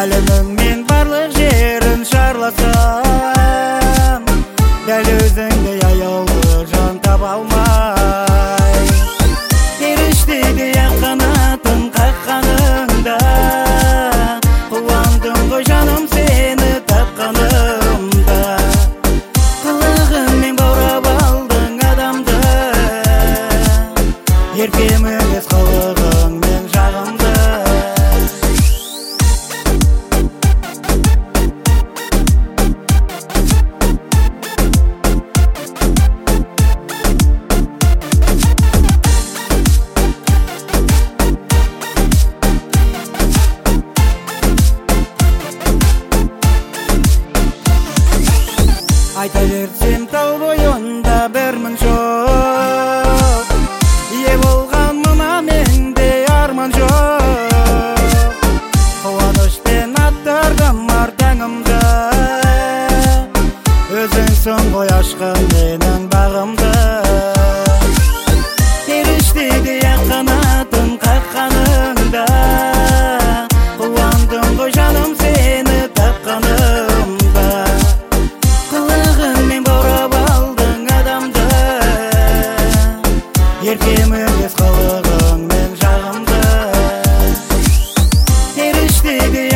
әлемнің мен барлық жерін шарласам, дәл өзіңдей аяулы жан таба алмай. Періштедей ақ қанатын қаққаныңда, қуандым ғой жаным сені тапқанымда. Қылығыңмен баурап алдың адамды, еркем емес қылығыңмен жағымды. Айта берсем тал бойында бір мың жоқ, ие болған мына менде арман жоқ. Қуанышпен аттардым ар таңымды, өзіңсің ғой ашқан менің бағымды. Періштедей ақ қанатын қаққаныңда, қуандым ғой жаным сені тапқанымда. Қылығыңмен баурап алдың адамды, еркем емес қылығыңмен жағымды. Періштедей